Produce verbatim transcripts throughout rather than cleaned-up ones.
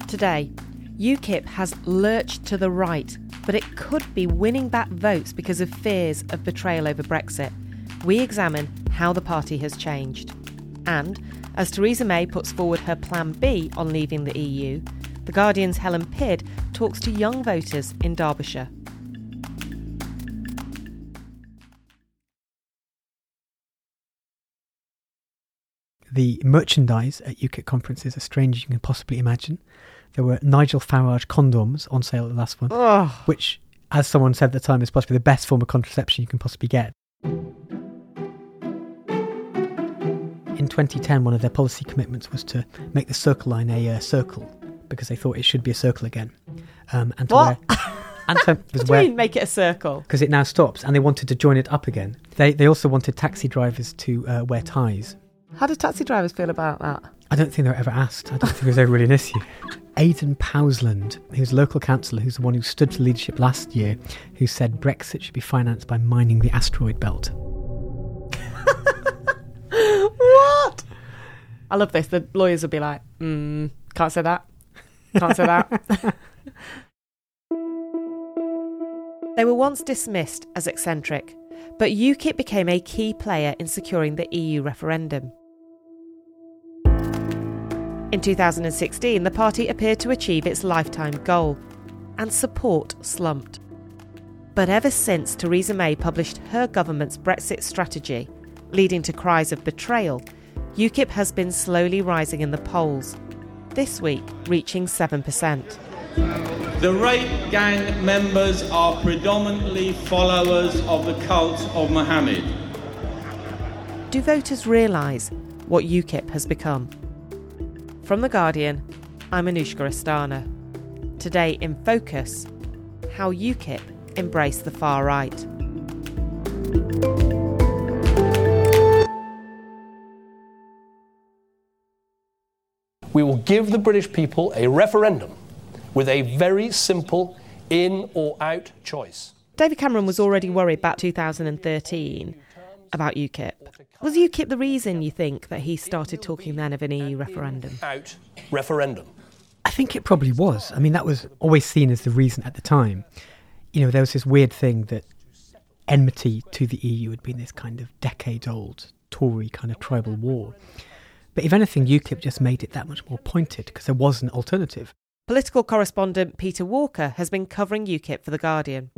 Today, UKIP has lurched to the right, but it could be winning back votes because of fears of betrayal over Brexit. We examine how the party has changed. And, as Theresa May puts forward her plan B on leaving the E U, The Guardian's Helen Pidd talks to young voters in Derbyshire. The merchandise at UKIP conferences are strange as you can possibly imagine. There were Nigel Farage condoms on sale at the last one, Ugh. which, as someone said at the time, is possibly the best form of contraception you can possibly get. In twenty ten, one of their policy commitments was to make the Circle Line a uh, circle, because they thought it should be a circle again. Um, and to What? Wear, and to, What do you mean, make it a circle? Because it now stops, and they wanted to join it up again. They they also wanted taxi drivers to uh, wear ties. How do taxi drivers feel about that? I don't think they were ever asked. I don't think it was ever really an issue. Aidan Powsland, who's a local councillor, who's the one who stood for leadership last year, who said Brexit should be financed by mining the asteroid belt. What? I love this. The lawyers will be like, mm, can't say that. Can't say that. They were once dismissed as eccentric, but UKIP became a key player in securing the E U referendum. In two thousand sixteen, the party appeared to achieve its lifetime goal, and support slumped. But ever since Theresa May published her government's Brexit strategy, leading to cries of betrayal, UKIP has been slowly rising in the polls, this week reaching seven percent. The rape gang members are predominantly followers of the cult of Mohammed. Do voters realise what UKIP has become? From The Guardian, I'm Anushka Astana. Today in Focus, how UKIP embraced the far right. We will give the British people a referendum with a very simple in or out choice. David Cameron was already worried back two thousand thirteen about UKIP. Was UKIP the reason, you think, that he started talking then of an E U referendum? Out referendum. I think it probably was. I mean, that was always seen as the reason at the time. You know, there was this weird thing that enmity to the E U had been this kind of decades-old Tory kind of tribal war. But if anything, UKIP just made it that much more pointed because there was an alternative. Political correspondent Peter Walker has been covering UKIP for The Guardian.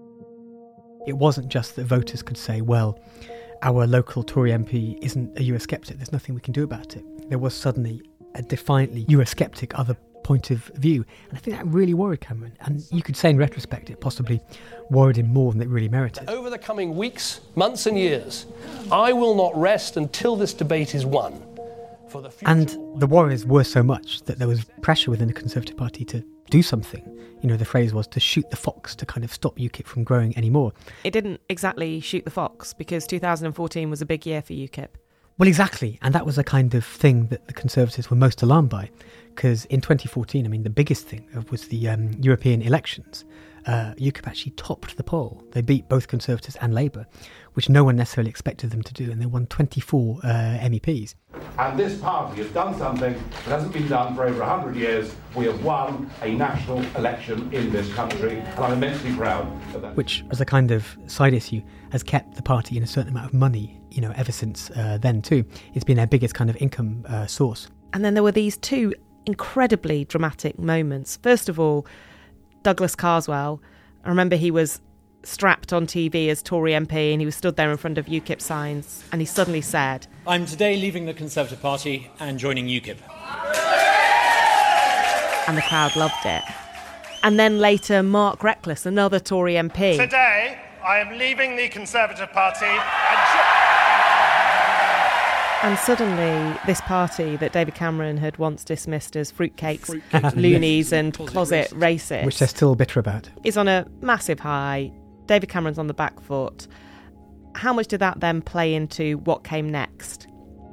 It wasn't just that voters could say, well, our local Tory M P isn't a Eurosceptic, there's nothing we can do about it. There was suddenly a defiantly Eurosceptic other point of view. And I think that really worried Cameron. And you could say in retrospect it possibly worried him more than it really merited. Over the coming weeks, months and years, I will not rest until this debate is won. For the future. And the worries were so much that there was pressure within the Conservative Party to do something. You know, the phrase was to shoot the fox to kind of stop UKIP from growing anymore. It didn't exactly shoot the fox because two thousand fourteen was a big year for UKIP. Well, exactly. And that was the kind of thing that the Conservatives were most alarmed by. Because in twenty fourteen, I mean, the biggest thing was the um, European elections. Uh, UKIP actually topped the poll. They beat both Conservatives and Labour, which no one necessarily expected them to do, and they won twenty-four uh, M E Ps. And this party has done something that hasn't been done for over one hundred years. We have won a national election in this country, and I'm immensely proud of that. Which, as a kind of side issue, has kept the party in a certain amount of money, you know, ever since uh, then too. It's been their biggest kind of income uh, source. And then there were these two incredibly dramatic moments. First of all, Douglas Carswell, I remember he was strapped on T V as Tory M P and he was stood there in front of UKIP signs and he suddenly said, I'm today leaving the Conservative Party and joining UKIP. And the crowd loved it. And then later, Mark Reckless, another Tory M P. Today, I am leaving the Conservative Party and... Jo- And suddenly, this party that David Cameron had once dismissed as fruitcakes, fruitcakes loonies and closet racists, which they're still bitter about, is on a massive high. David Cameron's on the back foot. How much did that then play into what came next?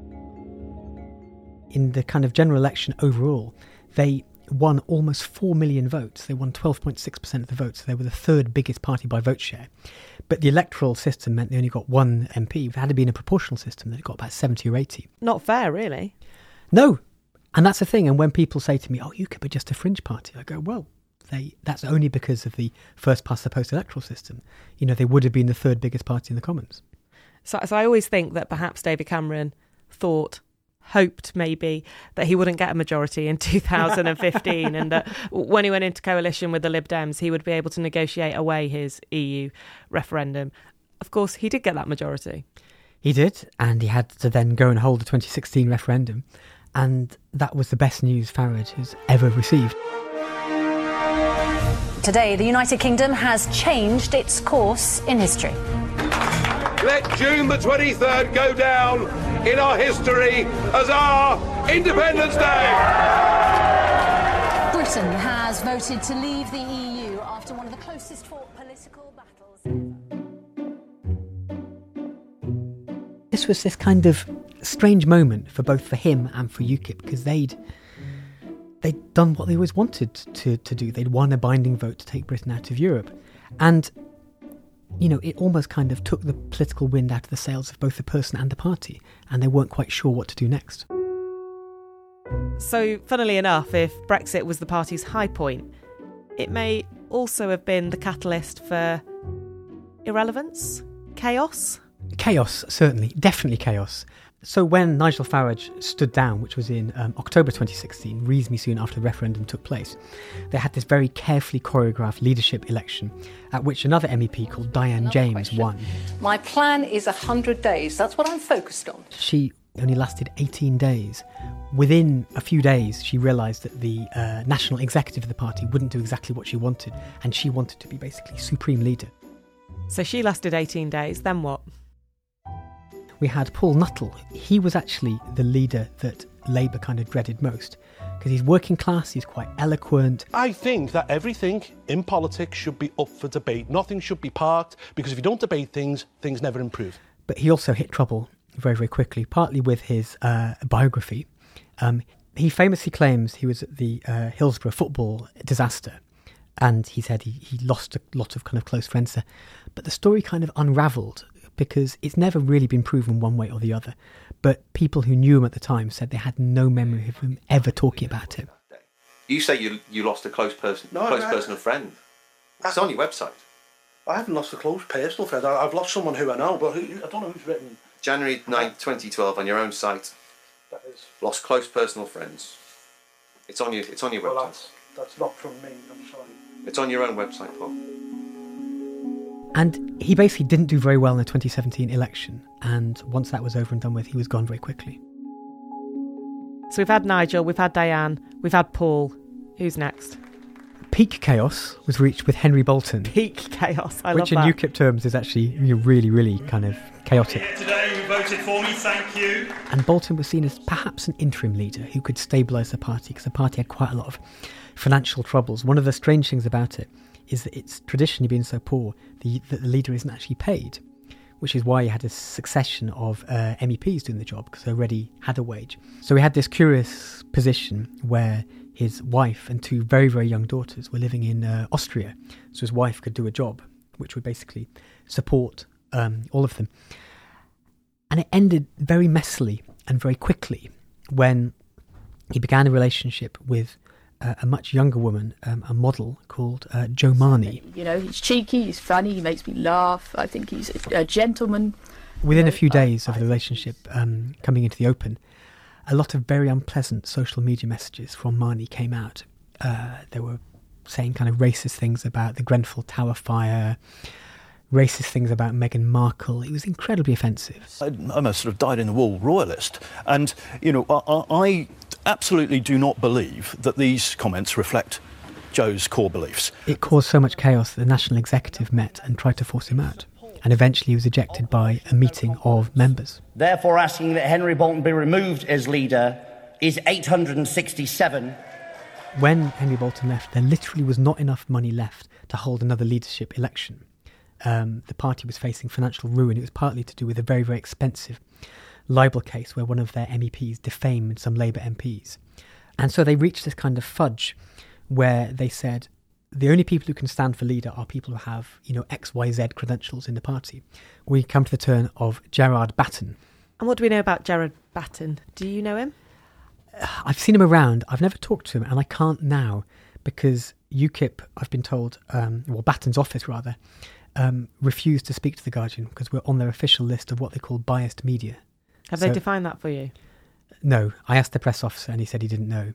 In the kind of general election overall, they won almost four million votes. They won twelve point six percent of the votes. So they were the third biggest party by vote share. But the electoral system meant they only got one M P. If it had been a proportional system, they'd got about seventy or eighty. Not fair, really. No. And that's the thing. And when people say to me, oh, UKIP are just a fringe party, I go, well, they that's only because of the first past the post electoral system. You know, they would have been the third biggest party in the Commons. So, so I always think that perhaps David Cameron thought, hoped maybe, that he wouldn't get a majority in two thousand fifteen and that when he went into coalition with the Lib Dems, he would be able to negotiate away his E U referendum. Of course, he did get that majority. He did, and he had to then go and hold the twenty sixteen referendum. And that was the best news Farage has ever received. Today, the United Kingdom has changed its course in history. Let June the twenty-third go down in our history as our Independence Day. Britain has voted to leave the E U after one of the closest fought political battles. This was this kind of strange moment for both for him and for UKIP, because they'd they'd done what they always wanted to, to do. They'd won a binding vote to take Britain out of Europe. And, you know, it almost kind of took the political wind out of the sails of both the person and the party, and they weren't quite sure what to do next. So, funnily enough, if Brexit was the party's high point, it may also have been the catalyst for irrelevance, chaos. Chaos, certainly, definitely chaos. So when Nigel Farage stood down, which was in um, October twenty sixteen, reasonably soon after the referendum took place, they had this very carefully choreographed leadership election at which another M E P called Diane another James question. won. My plan is one hundred days. That's what I'm focused on. She only lasted eighteen days. Within a few days, she realised that the uh, national executive of the party wouldn't do exactly what she wanted, and she wanted to be basically supreme leader. So she lasted eighteen days, then what? We had Paul Nuttall. He was actually the leader that Labour kind of dreaded most, because he's working class, he's quite eloquent. I think that everything in politics should be up for debate. Nothing should be parked, because if you don't debate things, things never improve. But he also hit trouble very, very quickly, partly with his uh, biography. Um, he famously claims he was at the uh, Hillsborough football disaster, and he said he, he lost a lot of kind of close friends there. But the story kind of unravelled, because it's never really been proven one way or the other. But people who knew him at the time said they had no memory of him ever talking about it. You say you you lost a close person, no, close I, personal friend. That's on your website. I haven't lost a close personal friend. I, I've lost someone who I know, but who, I don't know who's written. January ninth, twenty twelve, on your own site. That is. Lost close personal friends. It's on your it's on your well, website. That's, that's not from me. I'm sorry. It's on your own website, Paul. And he basically didn't do very well in the twenty seventeen election. And once that was over and done with, he was gone very quickly. So we've had Nigel, we've had Diane, we've had Paul. Who's next? Peak chaos was reached with Henry Bolton. Peak chaos, I which love that. Which in UKIP terms is actually really, really kind of chaotic. Here today who voted for me, thank you. And Bolton was seen as perhaps an interim leader who could stabilise the party, because the party had quite a lot of financial troubles. One of the strange things about it is that it's traditionally been so poor the, that the leader isn't actually paid, which is why you had a succession of uh, M E Ps doing the job, because they already had a wage. So we had this curious position where his wife and two very, very young daughters were living in uh, Austria, so his wife could do a job which would basically support um, all of them. And it ended very messily and very quickly when he began a relationship with Uh, a much younger woman, um, a model called uh, Jo Marnie. You know, he's cheeky, he's funny, he makes me laugh. I think he's a, a gentleman. Within you know, a few days I, of the relationship um, coming into the open, a lot of very unpleasant social media messages from Marnie came out. Uh, they were saying kind of racist things about the Grenfell Tower fire, racist things about Meghan Markle. It was incredibly offensive. I'm a sort of dyed-in-the-wool royalist. And, you know, I... I absolutely do not believe that these comments reflect Jo's core beliefs. It caused so much chaos that the National Executive met and tried to force him out. And eventually he was ejected by a meeting of members. Therefore, asking that Henry Bolton be removed as leader is eight hundred sixty-seven. When Henry Bolton left, there literally was not enough money left to hold another leadership election. Um, the party was facing financial ruin. It was partly to do with a very, very expensive libel case where one of their M E Ps defamed some Labour M Ps. And so they reached this kind of fudge where they said the only people who can stand for leader are people who have, you know, X Y Z credentials in the party. We come to the turn of Gerard Batten. And what do we know about Gerard Batten? Do you know him? I've seen him around. I've never talked to him, and I can't now because UKIP, I've been told, um, well, Batten's office rather, um, refused to speak to The Guardian because we're on their official list of what they call biased media. Have so, they defined that for you? No. I asked the press officer and he said he didn't know.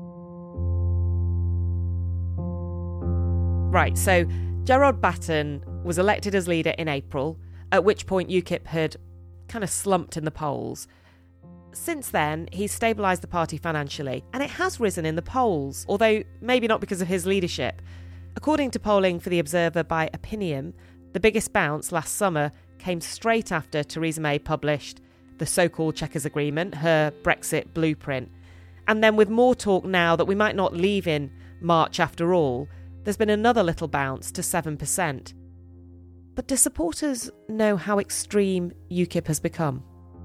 Right, so Gerard Batten was elected as leader in April, at which point UKIP had kind of slumped in the polls. Since then, he's stabilised the party financially, and it has risen in the polls, although maybe not because of his leadership. According to polling for The Observer by Opinium, the biggest bounce last summer came straight after Theresa May published the so-called Chequers Agreement, her Brexit blueprint. And then with more talk now that we might not leave in March after all, there's been another little bounce to seven percent. But do supporters know how extreme UKIP has become?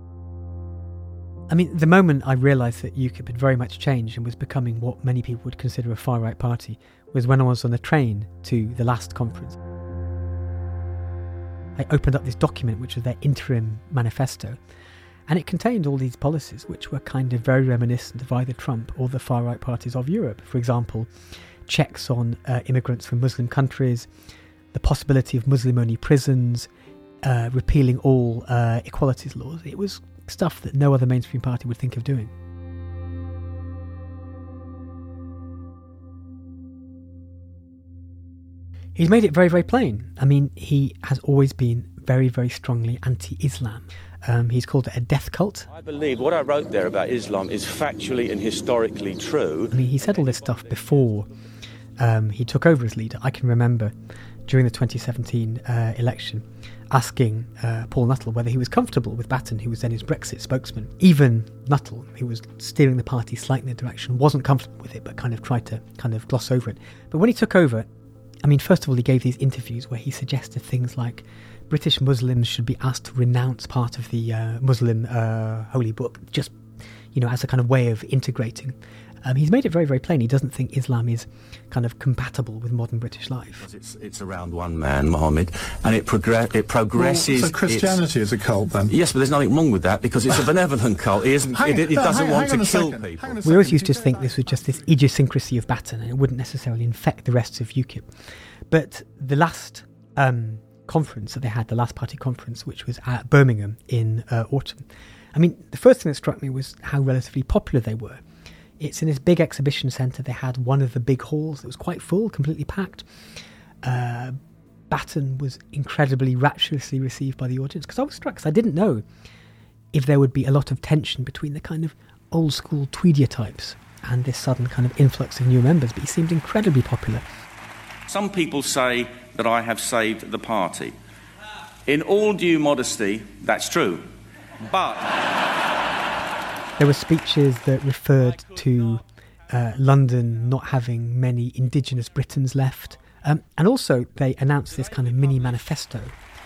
I mean, the moment I realised that UKIP had very much changed and was becoming what many people would consider a far-right party was when I was on the train to the last conference. I opened up this document, which was their interim manifesto, and it contained all these policies which were kind of very reminiscent of either Trump or the far-right parties of Europe. For example, checks on uh, immigrants from Muslim countries, the possibility of Muslim-only prisons, uh, repealing all uh, equalities laws. It was stuff that no other mainstream party would think of doing. He's made it very, very plain. I mean, he has always been very, very strongly anti-Islam. Um, he's called it a death cult. I believe what I wrote there about Islam is factually and historically true. I mean, he said all this stuff before um, he took over as leader. I can remember during the twenty seventeen uh, election asking uh, Paul Nuttall whether he was comfortable with Batten, who was then his Brexit spokesman. Even Nuttall, who was steering the party slightly in the direction, wasn't comfortable with it, but kind of tried to kind of gloss over it. But when he took over, I mean, first of all, he gave these interviews where he suggested things like British Muslims should be asked to renounce part of the uh, Muslim uh, holy book, just, you know, as a kind of way of integrating. Um, he's made it very, very plain. He doesn't think Islam is kind of compatible with modern British life. It's, it's around one man, Mohammed, and it, progress, it progresses... Well, so Christianity is a cult, then? Yes, but there's nothing wrong with that, because it's a benevolent cult. He isn't, hang, it, it no, doesn't hang, want hang to kill second. people. We always used to think this was just this idiosyncrasy of Batten, and it wouldn't necessarily infect the rest of UKIP. But the last um, conference that they had, the last party conference, which was at Birmingham in uh, autumn, I mean, the first thing that struck me was how relatively popular they were. It's in this big exhibition centre. They had one of the big halls that was quite full, completely packed. Uh, Batten was incredibly rapturously received by the audience, because I was struck, because I didn't know if there would be a lot of tension between the kind of old-school Tweedier types and this sudden kind of influx of new members, but he seemed incredibly popular. Some people say that I have saved the party. In all due modesty, that's true. But... There were speeches that referred to uh, London not having many indigenous Britons left. Um, and also they announced this kind of mini manifesto.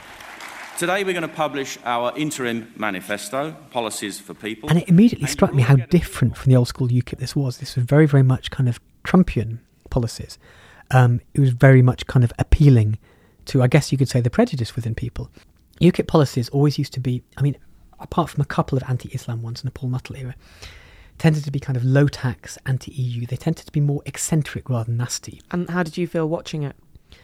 Today we're going to publish our interim manifesto, Policies for People. And it immediately struck me how different from the old school UKIP this was. This was very, very much kind of Trumpian policies. Um, it was very much kind of appealing to, I guess you could say, the prejudice within people. UKIP policies always used to be, I mean, apart from a couple of anti-Islam ones in the Paul Nuttall era, tended to be kind of low-tax, anti-E U. They tended to be more eccentric rather than nasty. And how did you feel watching it?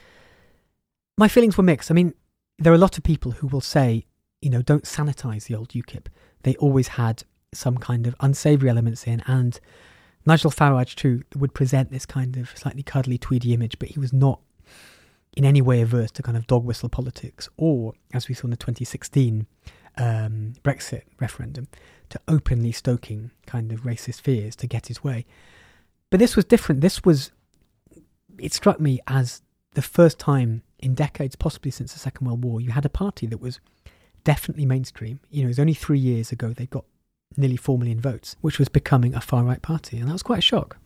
My feelings were mixed. I mean, there are a lot of people who will say, you know, don't sanitise the old UKIP. They always had some kind of unsavoury elements in, and Nigel Farage, too, would present this kind of slightly cuddly, tweedy image, but he was not in any way averse to kind of dog whistle politics, or, as we saw in the twenty sixteen um, Brexit referendum, to openly stoking kind of racist fears to get his way. But this was different. This was, it struck me as the first time in decades, possibly since the Second World War, you had a party that was definitely mainstream. You know, it was only three years ago they got nearly four million votes, which was becoming a far-right party, and that was quite a shock.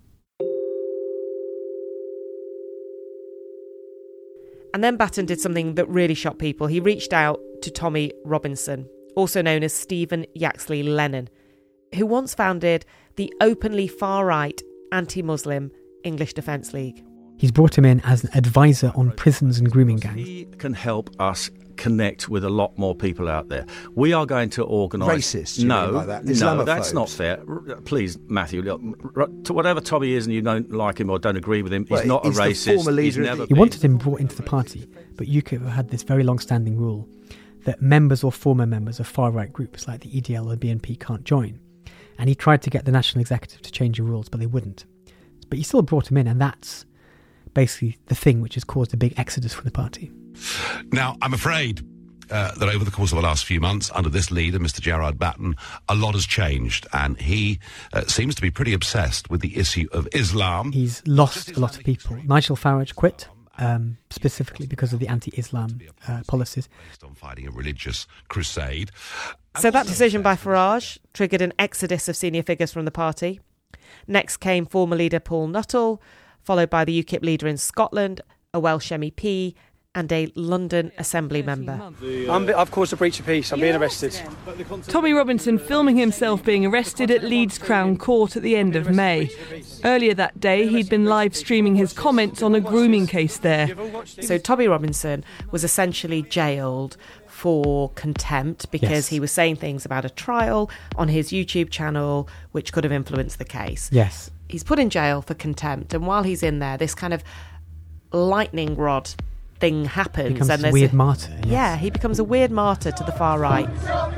And then Batten did something that really shocked people. He reached out to Tommy Robinson, also known as Stephen Yaxley Lennon, who once founded the openly far-right anti-Muslim English Defence League. He's brought him in as an advisor on prisons and grooming gangs. He can help us connect with a lot more people out there. We are going to organise... Racist, you no, mean by that? No, Islamophobes? that's not fair. R- Please, Matthew, look, r- to whatever Tommy is and you don't like him or don't agree with him, Well, he's not he's a the racist. former leader he's of never the- He been. wanted him brought into the party, but UKIP have had this very long-standing rule that members or former members of far-right groups like the E D L or B N P can't join. And he tried to get the National Executive to change the rules, but they wouldn't. But he still brought him in, and that's basically the thing which has caused a big exodus from the party. Now, I'm afraid uh, that over the course of the last few months, under this leader, Mister Gerard Batten, a lot has changed, and he uh, seems to be pretty obsessed with the issue of Islam. He's lost a lot of people. Nigel Farage quit, um, specifically because of the anti-Islam uh, policies. On fighting a religious crusade. So that decision by Farage triggered an exodus of senior figures from the party. Next came former leader Paul Nuttall, followed by the UKIP leader in Scotland, a Welsh M E P, and a London Assembly member. I'm, I've caused a breach of peace. I'm being arrested. Tommy Robinson filming himself being arrested at Leeds Crown Court at the end of May. Earlier that day, he'd been live streaming his comments on a grooming case there. So Tommy Robinson was essentially jailed for contempt because Yes. he was saying things about a trial on his YouTube channel which could have influenced the case. Yes. He's put in jail for contempt, and while he's in there, this kind of lightning rod thing happens. Becomes and a there's weird martyr, yes. Yeah, he becomes a weird martyr to the far right.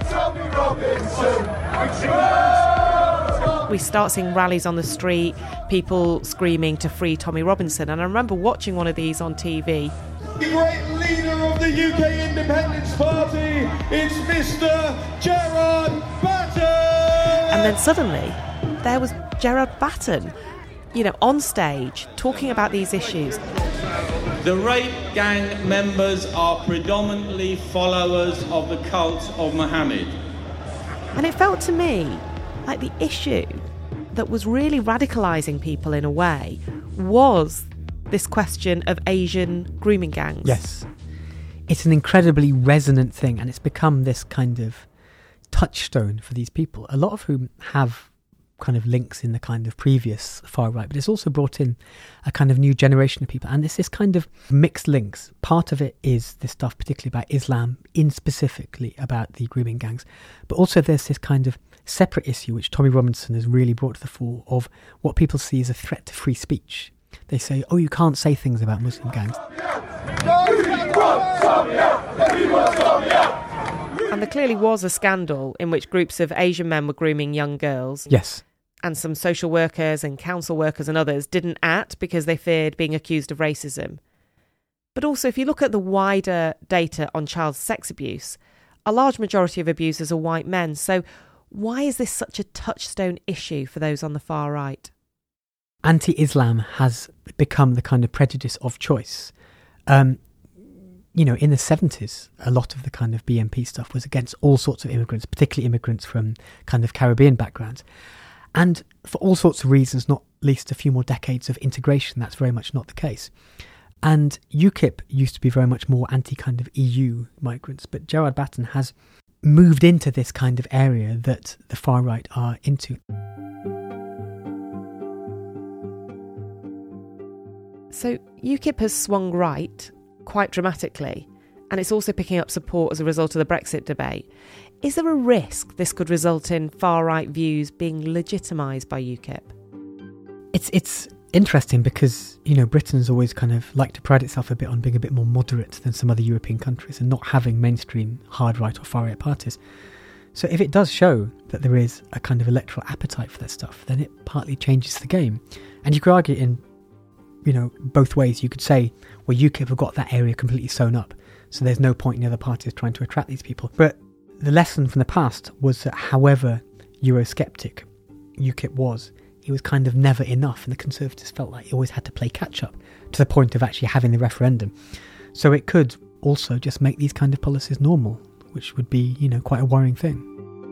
We start seeing rallies on the street, people screaming to free Tommy Robinson, and I remember watching one of these on T V. The great leader of the U K Independence Party, it's Mister Gerard Batten! And then suddenly, there was Gerard Batten, you know, on stage, talking about these issues. The rape gang members are predominantly followers of the cult of Muhammad. And it felt to me like the issue that was really radicalising people in a way was this question of Asian grooming gangs. Yes. It's an incredibly resonant thing, and it's become this kind of touchstone for these people, a lot of whom have kind of links in the kind of previous far right, but it's also brought in a kind of new generation of people, and it's this kind of mixed links. Part of it is this stuff particularly about Islam, in specifically about the grooming gangs, but also there's this kind of separate issue which Tommy Robinson has really brought to the fore of what people see as a threat to free speech. They say, oh, you can't say things about Muslim gangs. And there clearly was a scandal in which groups of Asian men were grooming young girls. Yes. And some social workers and council workers and others didn't act because they feared being accused of racism. But also, if you look at the wider data on child sex abuse, a large majority of abusers are white men. So why is this such a touchstone issue for those on the far right? Anti-Islam has become the kind of prejudice of choice. Um, you know, in the seventies, a lot of the kind of B N P stuff was against all sorts of immigrants, particularly immigrants from kind of Caribbean backgrounds. And for all sorts of reasons, not least a few more decades of integration, that's very much not the case. And UKIP used to be very much more anti-kind of E U migrants, but Gerard Batten has moved into this kind of area that the far right are into. So UKIP has swung right quite dramatically, and it's also picking up support as a result of the Brexit debate. Is there a risk this could result in far-right views being legitimised by UKIP? It's it's interesting because, you know, Britain's always kind of liked to pride itself a bit on being a bit more moderate than some other European countries and not having mainstream hard-right or far-right parties. So if it does show that there is a kind of electoral appetite for that stuff, then it partly changes the game. And you could argue in, you know, both ways. You could say, well, UKIP have got that area completely sewn up, so there's no point in the other parties trying to attract these people. But the lesson from the past was that however Eurosceptic UKIP was, it was kind of never enough, and the Conservatives felt like it always had to play catch-up to the point of actually having the referendum. So it could also just make these kind of policies normal, which would be, you know, quite a worrying thing.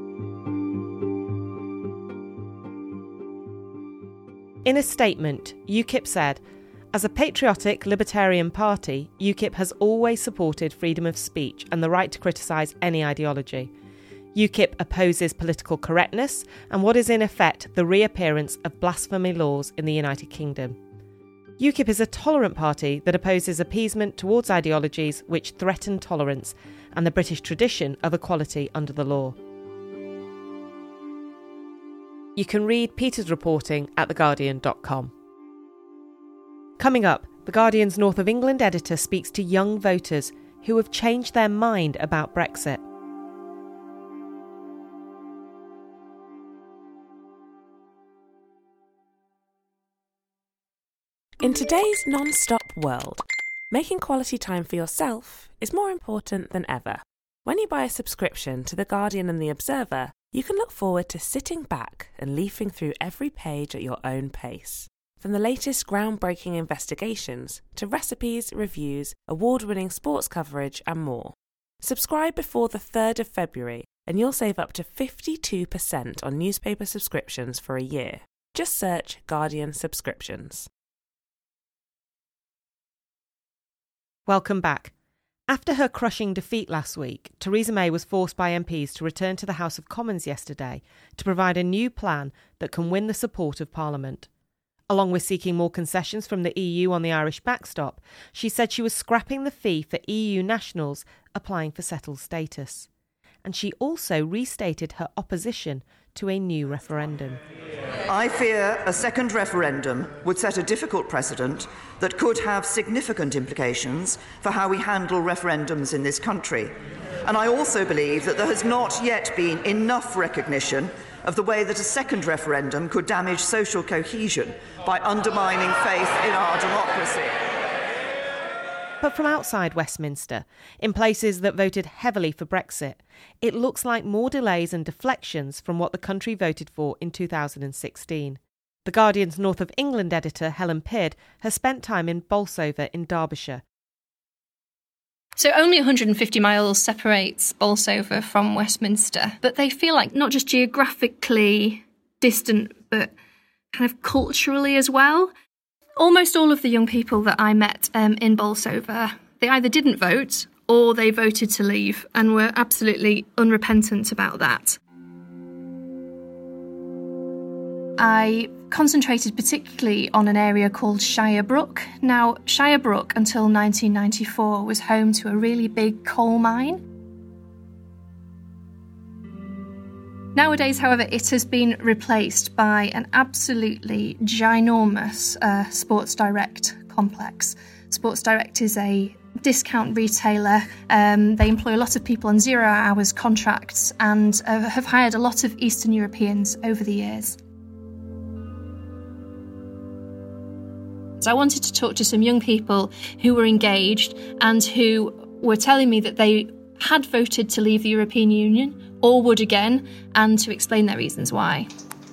In a statement, UKIP said, as a patriotic libertarian party, UKIP has always supported freedom of speech and the right to criticise any ideology. UKIP opposes political correctness and what is in effect the reappearance of blasphemy laws in the United Kingdom. UKIP is a tolerant party that opposes appeasement towards ideologies which threaten tolerance and the British tradition of equality under the law. You can read Peter's reporting at the guardian dot com. Coming up, The Guardian's North of England editor speaks to young voters who have changed their mind about Brexit. In today's non-stop world, making quality time for yourself is more important than ever. When you buy a subscription to The Guardian and The Observer, you can look forward to sitting back and leafing through every page at your own pace. From the latest groundbreaking investigations to recipes, reviews, award-winning sports coverage and more. Subscribe before the third of February and you'll save up to fifty-two percent on newspaper subscriptions for a year. Just search Guardian Subscriptions. Welcome back. After her crushing defeat last week, Theresa May was forced by M Ps to return to the House of Commons yesterday to provide a new plan that can win the support of Parliament. Along with seeking more concessions from the E U on the Irish backstop, she said she was scrapping the fee for E U nationals applying for settled status. And she also restated her opposition to a new referendum. I fear a second referendum would set a difficult precedent that could have significant implications for how we handle referendums in this country. And I also believe that there has not yet been enough recognition of the way that a second referendum could damage social cohesion by undermining faith in our democracy. But from outside Westminster, in places that voted heavily for Brexit, it looks like more delays and deflections from what the country voted for in two thousand sixteen. The Guardian's North of England editor, Helen Pidd, has spent time in Bolsover in Derbyshire. So only one hundred fifty miles separates Bolsover from Westminster, but they feel like not just geographically distant, but kind of culturally as well. Almost all of the young people that I met um, in Bolsover, they either didn't vote or they voted to leave and were absolutely unrepentant about that. I concentrated particularly on an area called Shirebrook. Now, Shirebrook until nineteen ninety-four was home to a really big coal mine. Nowadays, however, it has been replaced by an absolutely ginormous uh, Sports Direct complex. Sports Direct is a discount retailer. Um, they employ a lot of people on zero hours contracts and uh, have hired a lot of Eastern Europeans over the years. So I wanted to talk to some young people who were engaged and who were telling me that they had voted to leave the European Union or would again, and to explain their reasons why.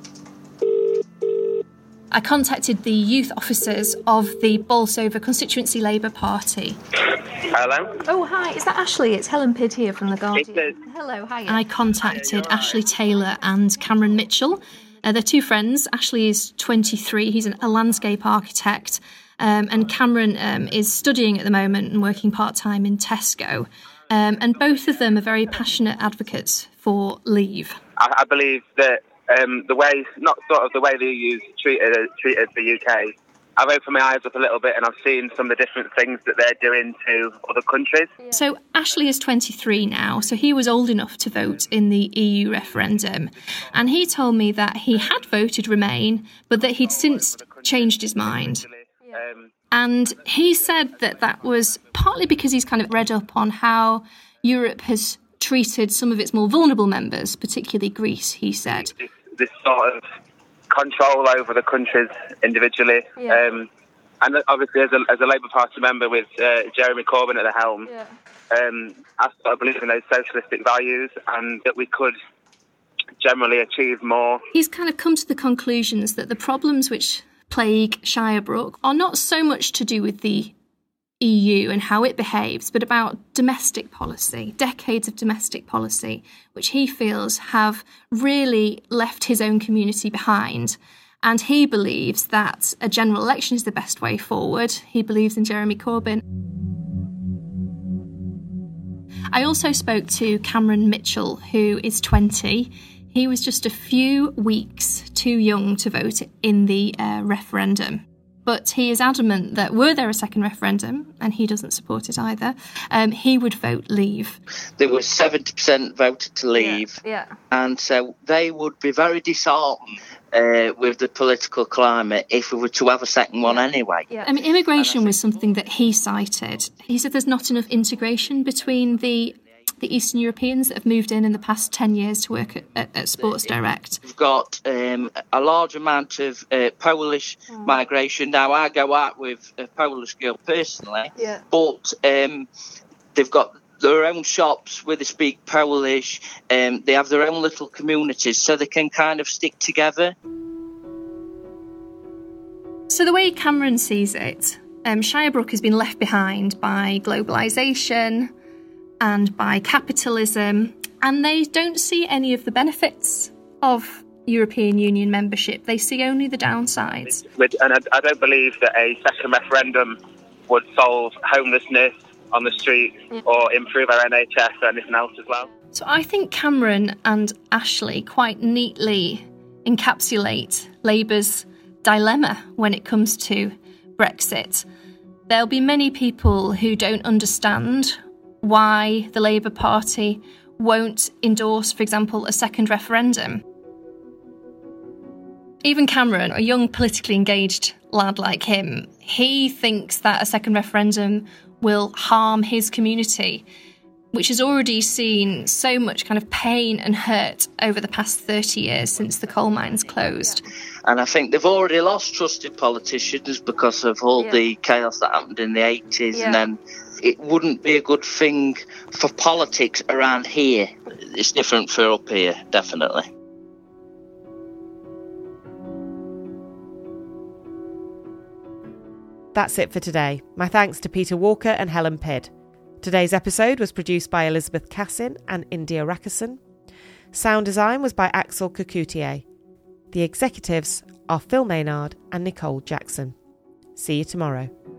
I contacted the youth officers of the Bolsover Constituency Labour Party. Hello? Oh, hi, is that Ashley? It's Helen Pidd here from The Guardian. It is. Hello, hiya. I contacted Ashley Taylor and Cameron Mitchell. Uh, they're two friends. Ashley is twenty-three, he's an, a landscape architect, um, and Cameron um, is studying at the moment and working part-time in Tesco. Um, and both of them are very passionate advocates for leave. I, I believe that um, the way, not sort of the way the E U's treated, treated the U K, I've opened my eyes up a little bit and I've seen some of the different things that they're doing to other countries. So Ashley is twenty-three now, so he was old enough to vote in the E U referendum. And he told me that he had voted Remain, but that he'd since changed his mind. Um, And he said that that was partly because he's kind of read up on how Europe has treated some of its more vulnerable members, particularly Greece, he said. This, this sort of control over the countries individually. Yeah. Um, and obviously as a, as a Labour Party member with uh, Jeremy Corbyn at the helm, yeah. um, I sort of believe in those socialistic values and that we could generally achieve more. He's kind of come to the conclusions that the problems which plague Shirebrook are not so much to do with the E U and how it behaves, but about domestic policy, decades of domestic policy, which he feels have really left his own community behind. And he believes that a general election is the best way forward. He believes in Jeremy Corbyn. I also spoke to Cameron Mitchell, who is twenty. He was just a few weeks too young to vote in the uh, referendum. But he is adamant that were there a second referendum, and he doesn't support it either, um, he would vote leave. There was seventy percent voted to leave, yeah, yeah. and so they would be very disheartened uh, with the political climate if we were to have a second one anyway. Yeah. I mean, immigration was something that he cited. He said there's not enough integration between the the Eastern Europeans that have moved in in the past ten years to work at, at, at Sports Direct. We've got um, a large amount of uh, Polish oh. migration. Now, I go out with a Polish girl personally, yeah. but um, they've got their own shops where they speak Polish. Um, they have their own little communities, so they can kind of stick together. So the way Cameron sees it, um, Shirebrook has been left behind by globalisation and by capitalism, and they don't see any of the benefits of European Union membership. They see only the downsides. And I, I don't believe that a second referendum would solve homelessness on the streets or improve our N H S or anything else as well. So I think Cameron and Ashley quite neatly encapsulate Labour's dilemma when it comes to Brexit. There'll be many people who don't understand why the Labour Party won't endorse, for example, a second referendum. Even Cameron, a young politically engaged lad like him, he thinks that a second referendum will harm his community, which has already seen so much kind of pain and hurt over the past thirty years since the coal mines closed. And I think they've already lost trusted politicians because of all yeah. the chaos that happened in the eighties, yeah. and then it wouldn't be a good thing for politics around here. It's different for up here, definitely. That's it for today. My thanks to Peter Walker and Helen Pidd. Today's episode was produced by Elizabeth Cassin and India Rakison. Sound design was by Axel Kukoutier. The executives are Phil Maynard and Nicole Jackson. See you tomorrow.